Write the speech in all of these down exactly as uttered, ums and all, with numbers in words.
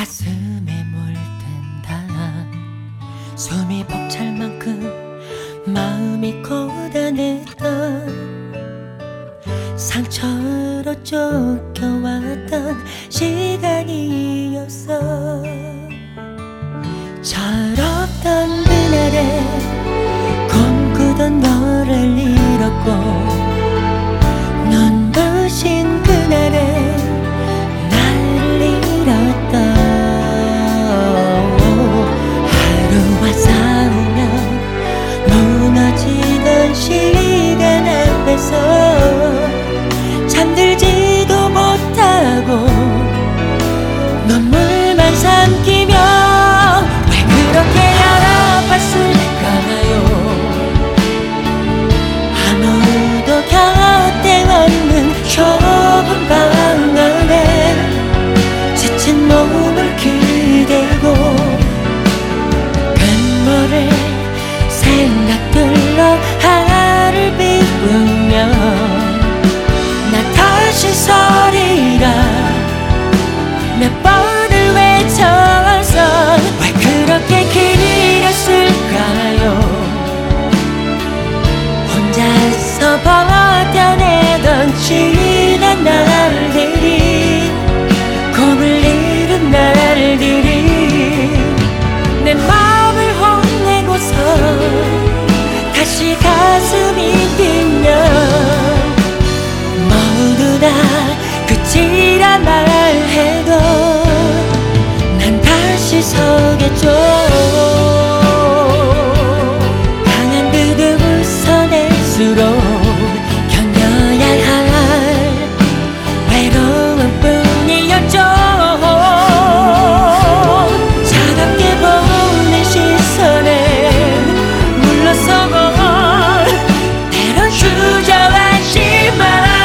가슴에 물든다. 숨이 벅찰 만큼 마음이 고단했던 상처로 쫓겨왔던 시간이었어. 철없던 그날에 꿈꾸던 너를 잃었고, 눈부신 그날에 나를 잃었다. 하루와 싸우며 무너지던 시간 앞에서 잠들지도 못하고 눈물만 삼키며 왜 그렇게 아팠을까요? 아무도 곁에 없는 좁은 방 안에 지친 몸을 기대고 끝모를 생각들로 하루를 비우며 나 다시 서리라 몇 번을 외쳐서 왜 그렇게 길었을까요? 혼자서 버텨내던 지난 날들이, 꿈을 이룬 날들이 내 마음을 혼내고서 다시 가슴이 뛰면 모두 다 끝이라 말해도 난 다시 서겠죠. 강한 그대 웃어낼수록 견뎌야 할 외로움뿐이었죠. 차갑게 보는 시선에 물러서고 때론 주저하지만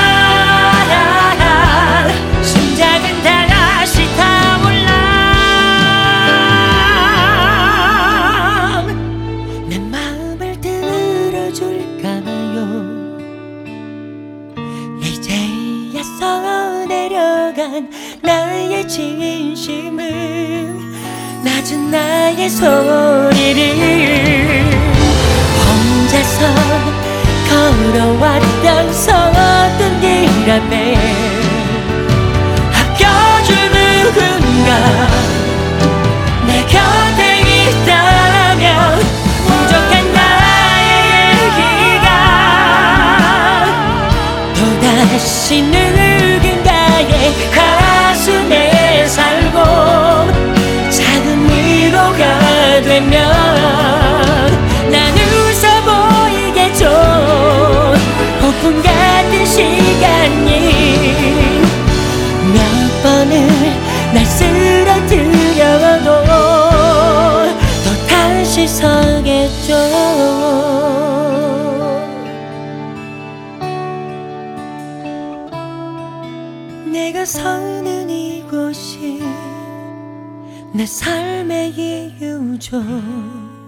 심장은 다시 타올라. 내 마음을 들어줄까요? 이제야 써내려간 나의 진심을, 낮은 나의 소리를 혼자서 걸어왔던 서툰 길 앞에 아껴줄 누군가 내 곁에 있다면 부족한 나의 얘기가 또다시 누군가의 가슴에 살고 작은 위로가 되면 난 웃어 보이겠죠. 폭풍 같은 시간이 몇 번을 날 쓰러뜨려도 또 다시 서겠죠. 내가 서는 이곳이 내 삶의 이유죠.